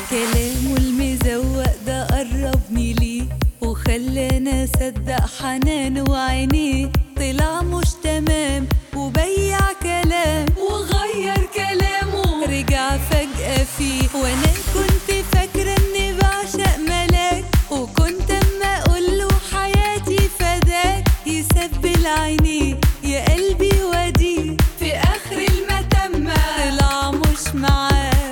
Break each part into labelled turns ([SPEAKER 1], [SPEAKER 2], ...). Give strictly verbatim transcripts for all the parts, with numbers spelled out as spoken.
[SPEAKER 1] كلامه المزوق ده قربني ليه وخلاني اصدق حنانه وعينيه. طلع مش تمام وبيع كلام وغير كلامه رجع فجأة فيه. وانا كنت فاكرة اني بعشق ملاك وكنت اما اقوله حياتي فداك يسبل عينيه يا قلبي وديه. في اخر المتمة طلع مش معاه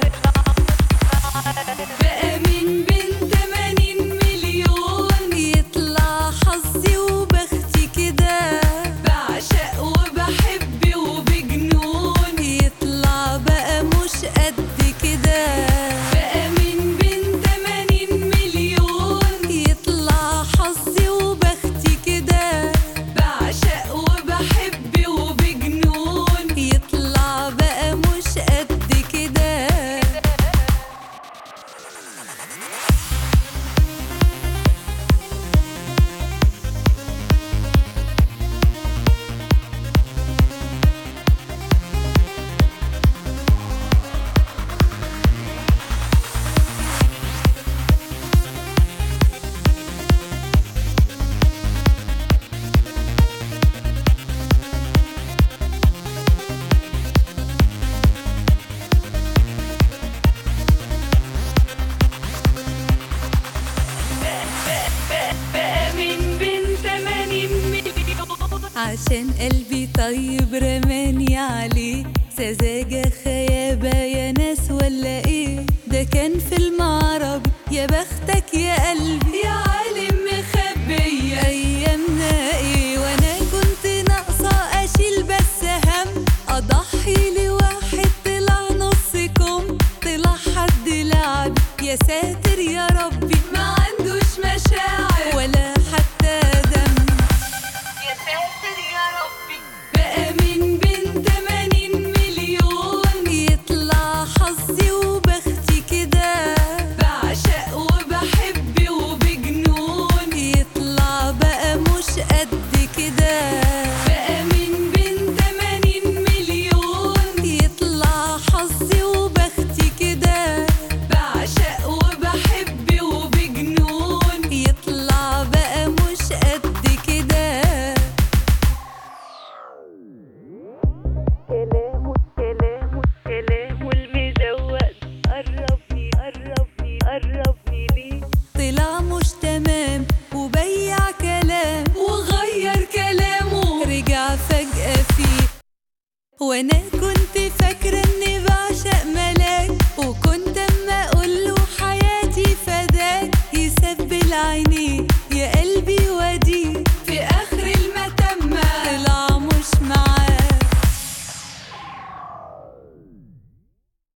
[SPEAKER 1] بقى من بين تمانين مليون. يطلع حظي وبختي كده بعشق وبحب وبجنون. يطلع بقى مش قد كده بقى من بين تمانين مليون. يطلع حظي وبختي كده بعشق وبحب وبجنون. يطلع بقى مش قد كده. عشان قلبي طيب رماني عليه سذاجة خيابة يا ناس ولا ايه؟ ده كان فيلم عربي يا بختك يا قلبي يا عالم مخبية ايامنا ايه. وانا كنت ناقصة اشيل بس هم اضحي لواحد طلع نص كم. طلع حد لعب يا ساتر يا ربي ما عندوش مشاعر ولا حتى دم. يا ساتر يا ربي بقى من بين تمانين مليون. يطلع حظي وبختي كده بعشق وبحب وبجنون. يطلع بقى مش قد كده بقى من بين تمانين مليون. يطلع حظي وبختي كده بعشق وبحب وبجنون. يطلع بقى مش قد كده. كلامه كلامه كلامه المزوق قربني قربني قربني ليه. طلع مش تمام وبيع كلام وغير كلامه رجع فجأة فيه. وانا